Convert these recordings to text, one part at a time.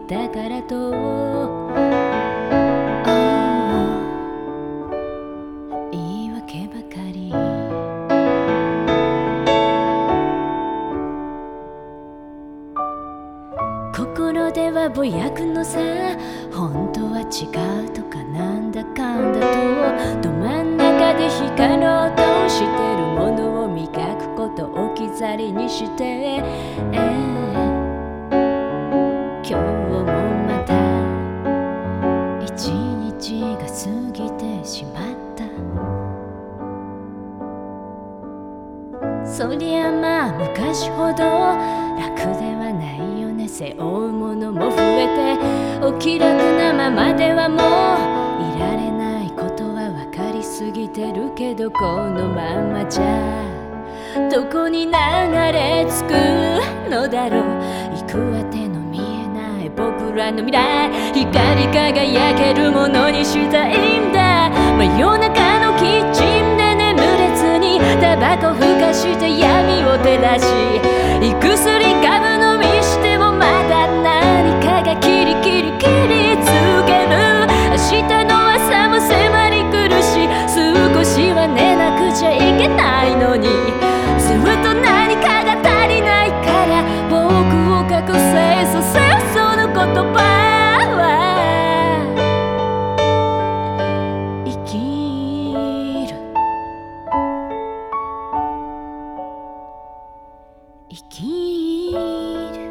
だからと言い訳ばかり。心ではぼやくのさ、本当は違うとかなんだかんだとど真ん中で光ろうとしてるものを磨くことを置き去りにして、今日もまた一日が過ぎてしまった。そりゃまあ昔ほど楽ではないよね。背負うものも増えてお気楽なままではもういられないことは分かりすぎてるけど、このままじゃどこに流れ着くのだろう。行く当ての見えない僕らの未来、光り輝けるものにしたいんだ。真夜中のキッチンで眠れずにタバコふかして闇を照らし、胃薬ガブ飲みしてもまだ何かがキリキリキリつける。明日の朝も迫り来るし、少しは寝なくちゃいけないのに、ずっと何かが足りないから僕を覚醒させるその言葉は生きる生きる。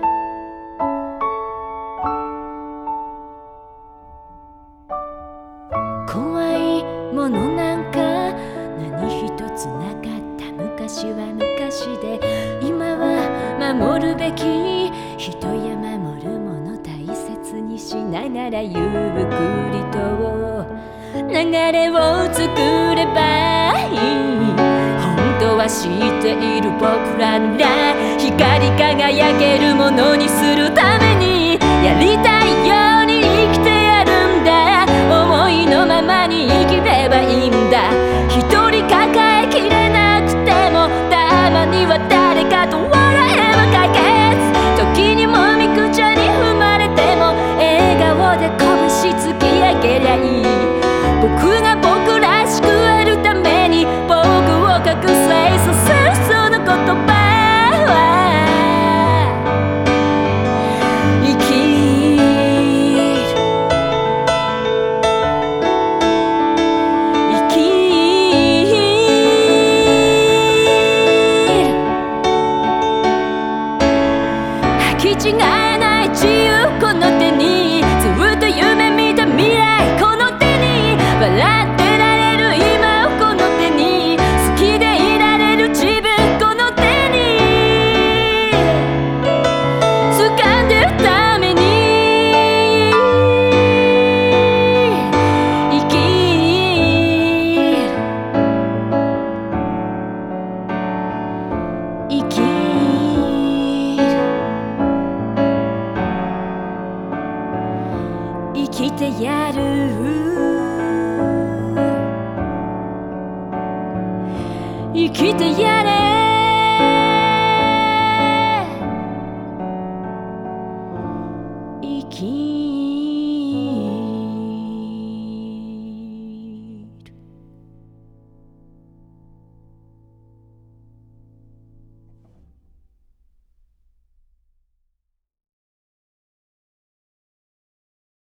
怖いものなんか何一つなかった。昔は昔で今は守るべき人や守るもの大切にしながらゆっくりと流れを作ればいい。本当は知っている僕らの未来、光り輝けるものにするためにやりたいように生きてやるんだ。思いのままに生きればいいんだ。一人抱えきれなくてもたまには誰かと笑えば解決。時にもみくちゃに踏まれても笑顔で拳突き上げりゃいい。僕が僕らしくあるために僕を覚醒させるその言葉は生きる生きる。履き違えない自由この手に、ずっと夢見た未来この手に、笑ってられる今をこの手に、好きでいられる自分この手に掴んでるために生きる生きる生きてやる生きてやれ。